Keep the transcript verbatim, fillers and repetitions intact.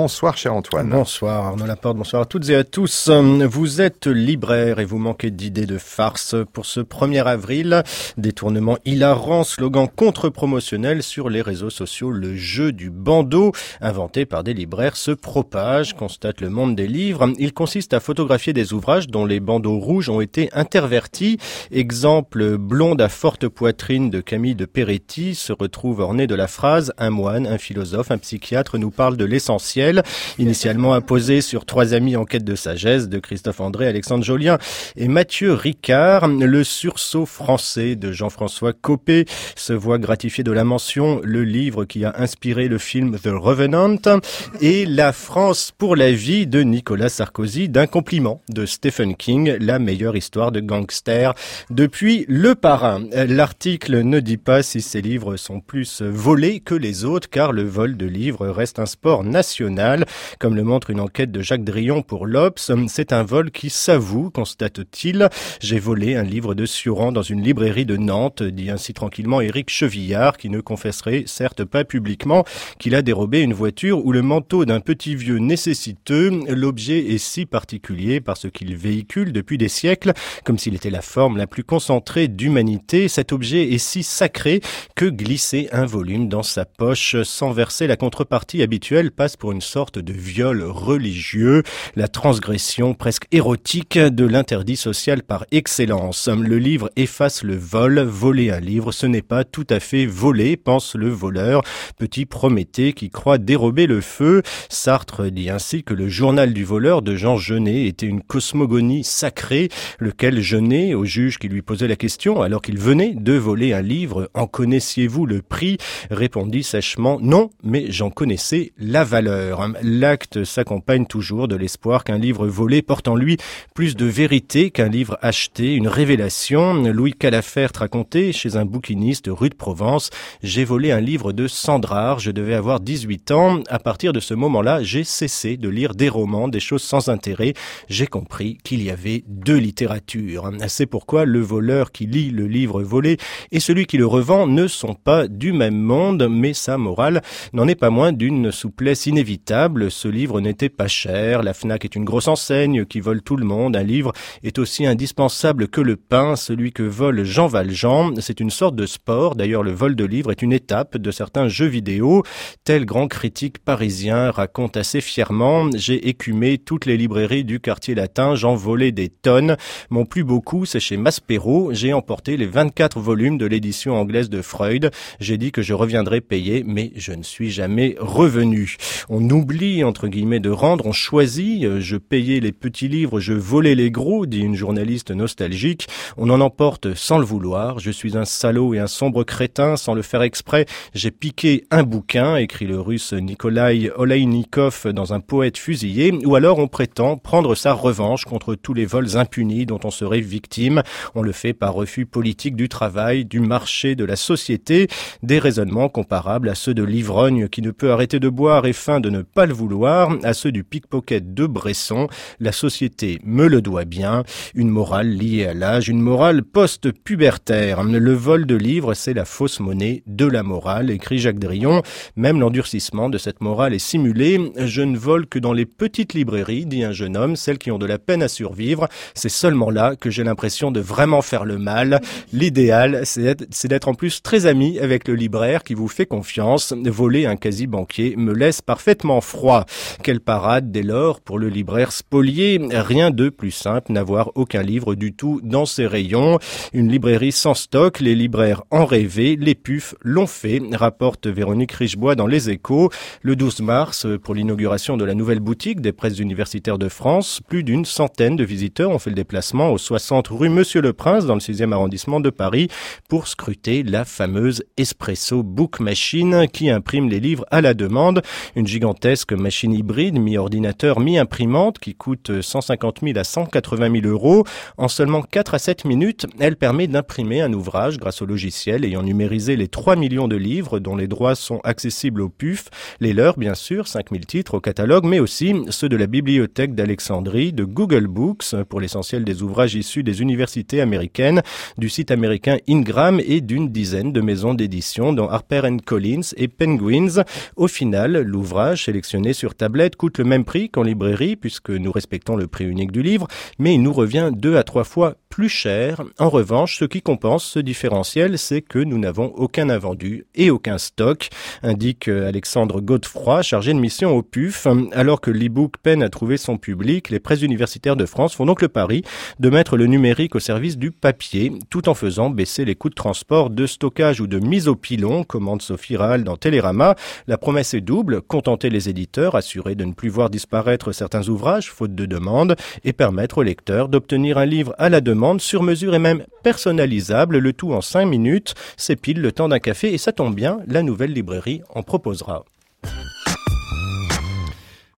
Bonsoir cher Antoine. Bonsoir Arnaud Laporte, bonsoir à toutes et à tous. Vous êtes libraire et vous manquez d'idées de farce pour ce premier avril. Détournement hilarant, slogan contre-promotionnel sur les réseaux sociaux. Le jeu du bandeau, inventé par des libraires, se propage, constate le monde des livres. Il consiste à photographier des ouvrages dont les bandeaux rouges ont été intervertis. Exemple, Blonde à forte poitrine de Camille de Peretti se retrouve orné de la phrase « Un moine, un philosophe, un psychiatre nous parle de l'essentiel », initialement apposé sur Trois amis en quête de sagesse de Christophe André, Alexandre Jolien et Mathieu Ricard. Le sursaut français de Jean-François Copé se voit gratifié de la mention « Le livre qui a inspiré le film The Revenant » et « La France pour la vie » de Nicolas Sarkozy, d'un compliment de Stephen King, la meilleure histoire de gangster depuis Le Parrain. L'article ne dit pas si ces livres sont plus volés que les autres, car le vol de livres reste un sport national. Comme le montre une enquête de Jacques Drillon pour l'Obs, c'est un vol qui s'avoue, constate-t-il. J'ai volé un livre de Sioran dans une librairie de Nantes, dit ainsi tranquillement Éric Chevillard, qui ne confesserait certes pas publiquement qu'il a dérobé une voiture ou le manteau d'un petit vieux nécessiteux. L'objet est si particulier parce qu'il véhicule depuis des siècles, comme s'il était la forme la plus concentrée d'humanité. Cet objet est si sacré que glisser un volume dans sa poche sans verser la contrepartie habituelle passe pour une sorte de viol religieux, la transgression presque érotique de l'interdit social par excellence. Le livre efface le vol. Voler un livre, ce n'est pas tout à fait voler, pense le voleur, petit Prométhée qui croit dérober le feu. Sartre dit ainsi que le journal du voleur de Jean Genet était une cosmogonie sacrée, lequel Genet, au juge qui lui posait la question alors qu'il venait de voler un livre, « En connaissiez-vous le prix ?» répondit sèchement « Non, mais j'en connaissais la valeur ». L'acte s'accompagne toujours de l'espoir qu'un livre volé porte en lui plus de vérité qu'un livre acheté, une révélation. Louis Calafert racontait chez un bouquiniste rue de Provence « J'ai volé un livre de Sandrard, je devais avoir dix-huit ans. À partir de ce moment-là, j'ai cessé de lire des romans, des choses sans intérêt. J'ai compris qu'il y avait deux littératures. C'est pourquoi le voleur qui lit le livre volé et celui qui le revend ne sont pas du même monde, mais sa morale n'en est pas moins d'une souplesse inévitable. Ce livre n'était pas cher, la Fnac est une grosse enseigne qui vole tout le monde. Un livre est aussi indispensable que le pain, celui que vole Jean Valjean. C'est une sorte de sport, d'ailleurs le vol de livres est une étape de certains jeux vidéo. Tel grand critique parisien raconte assez fièrement « J'ai écumé toutes les librairies du quartier latin, j'en volais des tonnes. Mon plus beau coup, c'est chez Maspero. J'ai emporté les vingt-quatre volumes de l'édition anglaise de Freud. J'ai dit que je reviendrais payer, mais je ne suis jamais revenu. » On oublie, entre guillemets, de rendre, on choisit. Je payais les petits livres, je volais les gros, dit une journaliste nostalgique. On en emporte sans le vouloir. Je suis un salaud et un sombre crétin, sans le faire exprès. J'ai piqué un bouquin, écrit le russe Nikolai Olaïnikov dans un poète fusillé. Ou alors on prétend prendre sa revanche contre tous les vols impunis dont on serait victime. On le fait par refus politique du travail, du marché, de la société. Des raisonnements comparables à ceux de l'ivrogne qui ne peut arrêter de boire et feint de ne pas le vouloir, à ceux du pickpocket de Bresson. La société me le doit bien. Une morale liée à l'âge, une morale post-pubertaire. Le vol de livres, c'est la fausse monnaie de la morale, écrit Jacques Drillon. Même l'endurcissement de cette morale est simulé. Je ne vole que dans les petites librairies, dit un jeune homme, celles qui ont de la peine à survivre. C'est seulement là que j'ai l'impression de vraiment faire le mal. L'idéal, c'est d'être en plus très ami avec le libraire qui vous fait confiance. Voler un quasi-banquier me laisse parfaitement froid. Quelle parade dès lors pour le libraire spolié. Rien de plus simple, n'avoir aucun livre du tout dans ses rayons. Une librairie sans stock, les libraires en rêvaient, les pufs l'ont fait, rapporte Véronique Richebois dans Les Échos. Le douze mars, pour l'inauguration de la nouvelle boutique des presses universitaires de France, plus d'une centaine de visiteurs ont fait le déplacement au soixante rue Monsieur-le-Prince dans le sixième arrondissement de Paris pour scruter la fameuse Espresso Book Machine qui imprime les livres à la demande. Une gigantesque machine hybride, mi-ordinateur, mi-imprimante, qui coûte cent cinquante mille à cent quatre-vingt mille euros. En seulement quatre à sept minutes, elle permet d'imprimer un ouvrage grâce au logiciel ayant numérisé les trois millions de livres dont les droits sont accessibles au P U F. Les leurs, bien sûr, cinq mille titres au catalogue, mais aussi ceux de la bibliothèque d'Alexandrie, de Google Books, pour l'essentiel des ouvrages issus des universités américaines, du site américain Ingram et d'une dizaine de maisons d'édition, dont Harper and Collins et Penguins. Au final, l'ouvrage, c'est sélectionnés sur tablette coûtent le même prix qu'en librairie, puisque nous respectons le prix unique du livre, mais il nous revient deux à trois fois plus cher. En revanche, ce qui compense ce différentiel, c'est que nous n'avons aucun invendu et aucun stock, indique Alexandre Godefroy, chargé de mission au P U F. Alors que l'e-book peine à trouver son public, les presses universitaires de France font donc le pari de mettre le numérique au service du papier, tout en faisant baisser les coûts de transport, de stockage ou de mise au pilon, commande Sophie Rahal dans Télérama. La promesse est double, contenter les éditeurs, assurer de ne plus voir disparaître certains ouvrages, faute de demande, et permettre aux lecteurs d'obtenir un livre à la demande, sur mesure et même personnalisable, le tout en cinq minutes. C'est pile le temps d'un café et ça tombe bien, la nouvelle librairie en proposera.